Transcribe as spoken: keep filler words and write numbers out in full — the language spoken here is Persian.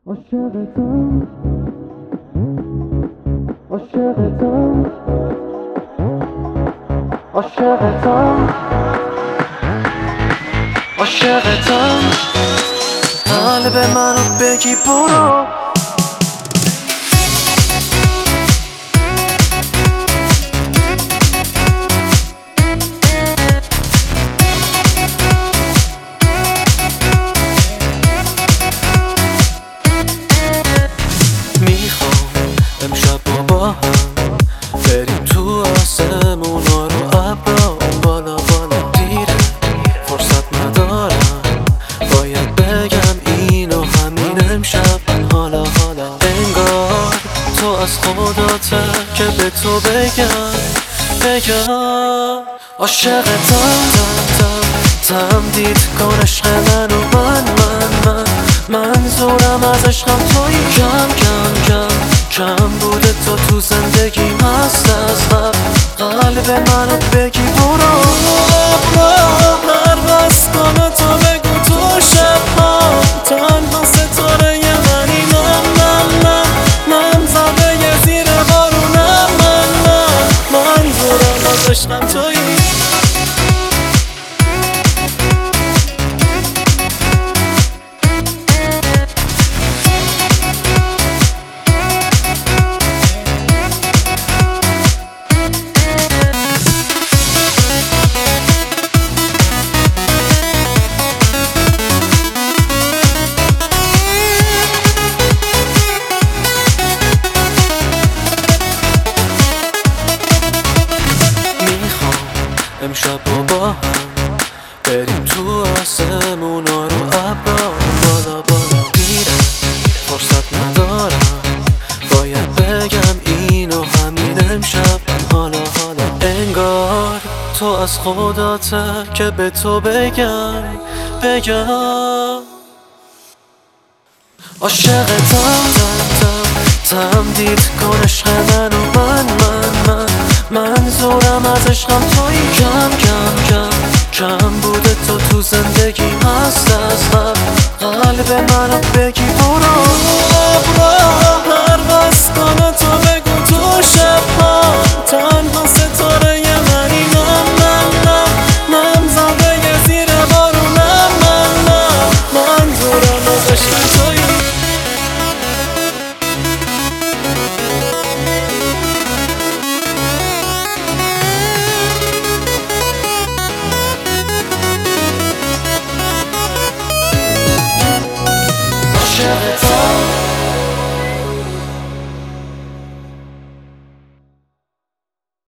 عاشقتم عاشقتم عاشقتم عاشقتم قلب منو بگی برو امشب با هم بریم تو آسمونا رو ابرا بالا بالا دیره فرصت ندارم باید بگم اینو همین امشب حالا حالا انگار تو از خداته که به تو بگم بگم عاشقتم تم تم تمدید کن عشق منو من من من منظورم از عشقم تویی کم کم کم کم بوده تو تو زندگیم هست از قبل قلب منو بگی برو هر بس کنه تو بگو تو شبها تنها ستاره ی منی من من من من زده ی زیر بارونم من من منظورم از عشقم تویی امشب با هم بریم تو آسمونا رو ابرا بالا بالا میره فرصت ندارم باید بگم اینو همین امشب حالا حالا انگار تو از خداته که به تو بگم بگم عاشقتم تم تمدید کن عشق منو من من من منظورم از عشقم تویی کم کم کم کم بوده تو تو زندگیم هست از قبل قلب منو بگی برو هر بس کنه تو بگو تو شبها تنها ستاره ی منی من من من من زده ی زیر بارونم من من منظورم از عشقم تویی عاشقتم